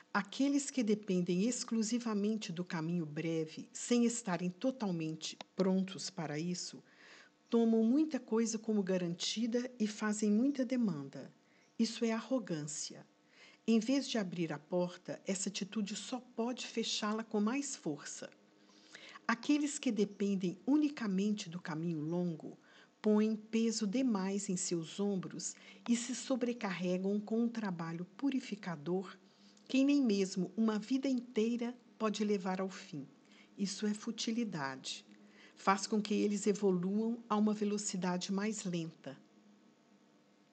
Aqueles que dependem exclusivamente do caminho breve, sem estarem totalmente prontos para isso, tomam muita coisa como garantida e fazem muita demanda. Isso é arrogância. Em vez de abrir a porta, essa atitude só pode fechá-la com mais força. Aqueles que dependem unicamente do caminho longo põem peso demais em seus ombros e se sobrecarregam com um trabalho purificador que nem mesmo uma vida inteira pode levar ao fim. Isso é futilidade. Faz com que eles evoluam a uma velocidade mais lenta.